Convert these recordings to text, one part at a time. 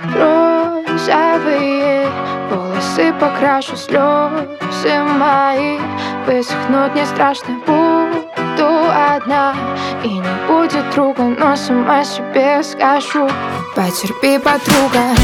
Розовые волосы покрашу, слезы мои высохнут не страшно, буду одна. И не будет друга, но сама себе скажу: потерпи, подруга.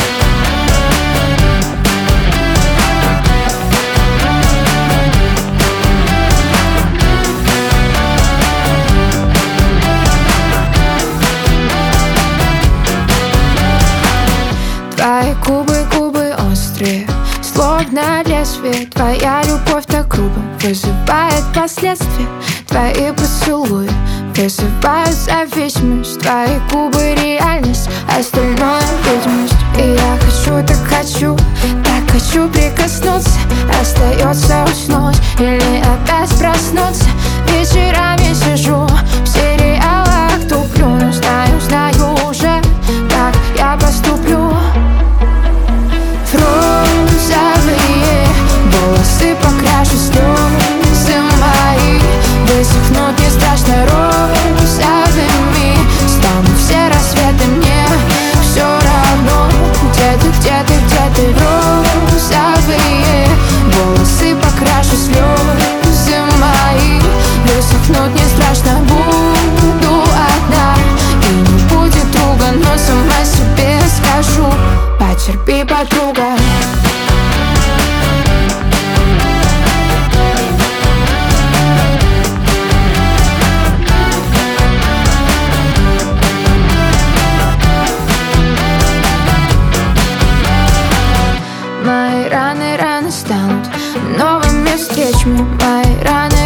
Твои губы острые, словно лезвие. Твоя любовь так грубо вызывает последствия. Твои поцелуи вызывают зависимость. Твои губы реальность, остальное видимость. И я хочу, так хочу прикоснуться. Остается уснуть или опять проснуться. Вечерами сижу в сериалах, туплю, но знаю уже, как я поступлю. Розовые волосы покрашу, слезы мои высохнут не страшно, розовыми станут все рассветы. Мне все равно, где ты, розовые волосы покрашу, слезы мои высохнут не страшно, буду одна. И не будет друга, но сама себе скажу: потерпи, подруга. Мои раны станут новыми встречами. Мои раны